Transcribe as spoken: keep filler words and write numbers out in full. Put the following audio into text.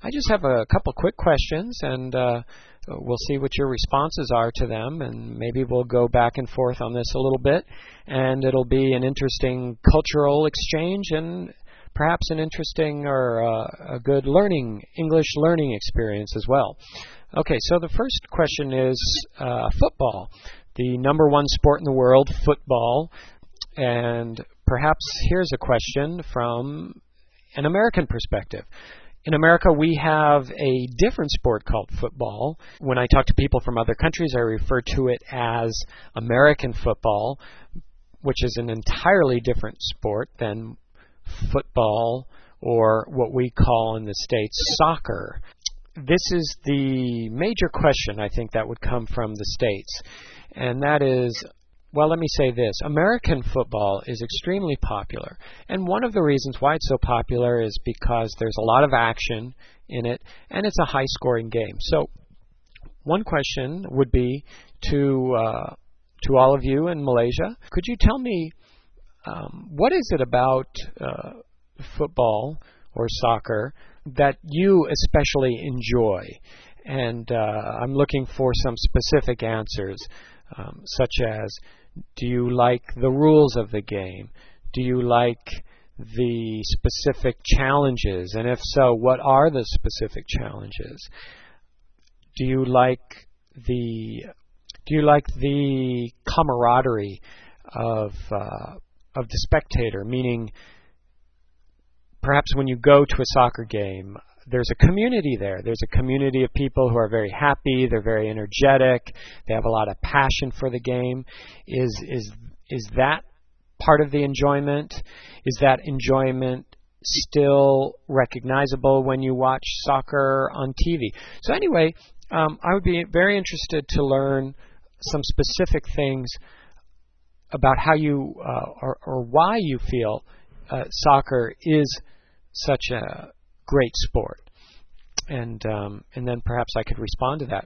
I just have a couple quick questions, and uh, we'll see what your responses are to them, and maybe we'll go back and forth on this a little bit, and it'll be an interesting cultural exchange and perhaps an interesting or uh, a good learning, English learning experience as well. Okay, so the first question is uh, football, the number one sport in the world, football, and perhaps here's a question from an American perspective. In America, we have a different sport called football. When I talk to people from other countries, I refer to it as American football, which is an entirely different sport than football or what we call in the States soccer. This is the major question, I think, that would come from the States, and that is, well, let me say this. American football is extremely popular, and one of the reasons why it's so popular is because there's a lot of action in it, and it's a high-scoring game. So one question would be to uh, to all of you in Malaysia, could you tell me um, what is it about uh, football or soccer that you especially enjoy? And uh, I'm looking for some specific answers, um, such as, do you like the rules of the game? Do you like the specific challenges? And if so, what are the specific challenges? Do you like the do you like the camaraderie of uh, of the spectator? Meaning, perhaps when you go to a soccer game, there's a community there. There's a community of people who are very happy. They're very energetic. They have a lot of passion for the game. Is is is that part of the enjoyment? Is that enjoyment still recognizable when you watch soccer on T V? So anyway, um, I would be very interested to learn some specific things about how you uh, or, or why you feel uh, soccer is such a great sport, and um, and then perhaps I could respond to that.